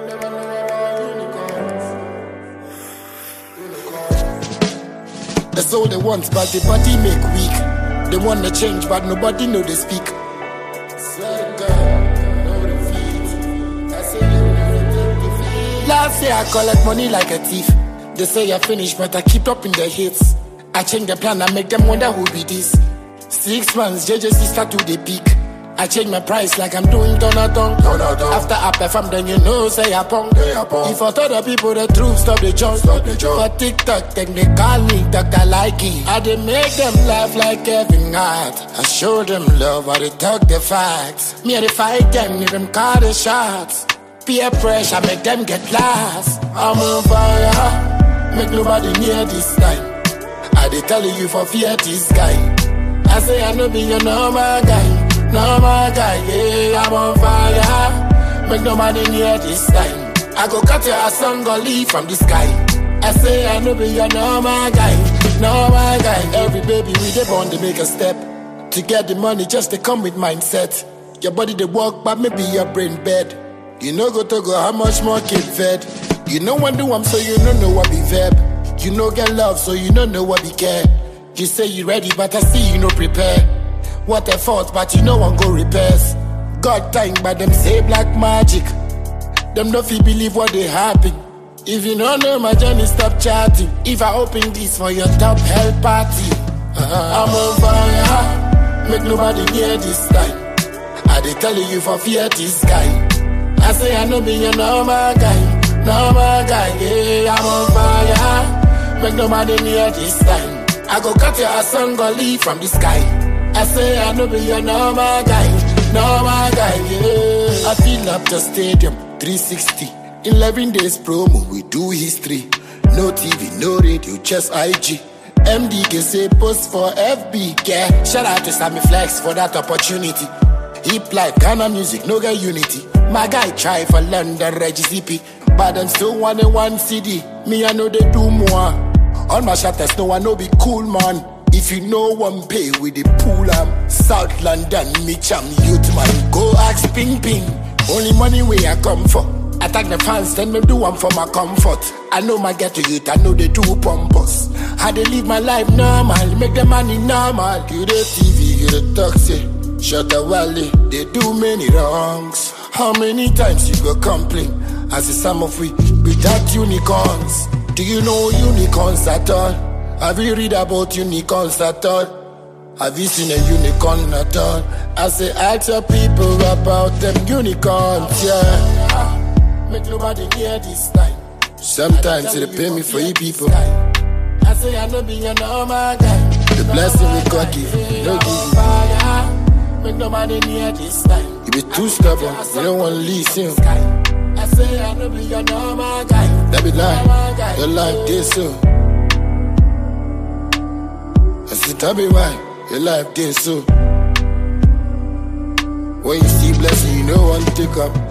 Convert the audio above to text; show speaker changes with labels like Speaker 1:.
Speaker 1: That's all they want, but the body make weak. They wanna change, but nobody know they speak. Last year I collect money like a thief. They say I finished, but I keep up in the hits. I change the plan, I make them wonder who be this. 6 months, JJC start to the peak. I change my price like I'm doing Donaldon. After I perform, then you know, say I pong. If I tell the people the truth, stop the jump. For TikTok, then they call me Dr. Likey. I dey make them laugh like Kevin Hart. I show them love, I dey talk the facts. Me I dey fight them, make them call the shots. Peer pressure, make them get lost. I'm on fire, make nobody near this time. I dey tell you for fear this guy. I say I know be your normal guy. Normal guy, yeah, I'm on fire. Make nobody near this time. I go cut your song, go leave from the sky. I say I know be your normal guy. Normal guy, every baby we dey born they make a step. To get the money just to come with mindset. Your body they walk, but maybe your brain bed. You know go to go, how much more kid fed? You know what do I'm so you don't know what be verb. You know get love, so you don't know what be care. You say you ready, but I see you no prepare. What a fault, but you know one go repairs. God time, but them say black magic. Them no feel believe what they happen. If you don't know my journey, stop chatting. If I open this for your top hell party, I'm on fire. Make nobody near this time. I dey tell you for fear this guy. I say I know be your normal guy. Normal guy, yeah, I'm on fire. Make nobody near this time. I go cut your song, go leave from the sky. I say I know be your normal guy. Normal guy, yeah. I fill up the stadium, 360. 11 days promo, we do history. No TV, no radio, just IG. MD say post for FB, yeah. Shout out to Sammy Flex for that opportunity. Hip life, Ghana music, no get unity. My guy try for London, Reggie CP. But them still want in one CD. Me, I know they do more. On my shutters, no one know be cool, man. If you know one pay with the pool, I'm South London, Mitcham, youth man. Go ask Ping Ping. Only money where I come for. Attack the fans, then me do one for my comfort. I know my ghetto youth, I know they do pompous. How they live my life normal, make the money normal. You the TV, you the toxic. Shut the valley, they do many wrongs. How many times you go complain? As a some of we without unicorns. Do you know unicorns at all? Have you read about unicorns at all? Have you seen a unicorn at all? I say ask your people about them unicorns, yeah. Make nobody hear this time. Sometimes they pay me for you people. I say I know be your normal guy. The blessing we God give, no give you. Make nobody near this time. You be too stubborn, you don't want to listen. I say I know be your normal guy. That be lie, your life this so. I say tell me why, your life this so. When you see blessing, you know one take up.